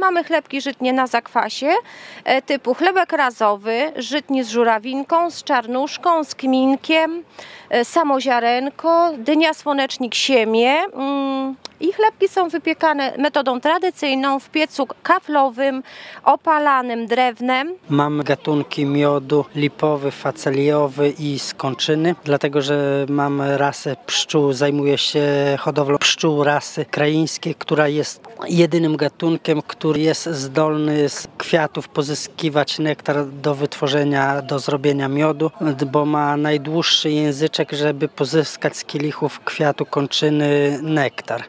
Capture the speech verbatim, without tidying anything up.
Mamy chlebki żytnie na zakwasie typu chlebek razowy, żytni z żurawinką, z czarnuszką, z kminkiem, samoziarenko, dynia słonecznik siemię. I chlebki są wypiekane metodą tradycyjną w piecu kaflowym, opalanym drewnem. Mamy gatunki miodu lipowy, faceliowy i skończyny, dlatego że mamy rasę pszczół, zajmuję się hodowlą pszczół rasy kraińskiej, która jest jedynym gatunkiem, który jest zdolny z kwiatów pozyskiwać nektar do wytworzenia, do zrobienia miodu, bo ma najdłuższy języczek, żeby pozyskać z kielichów kwiatu kończyny nektar.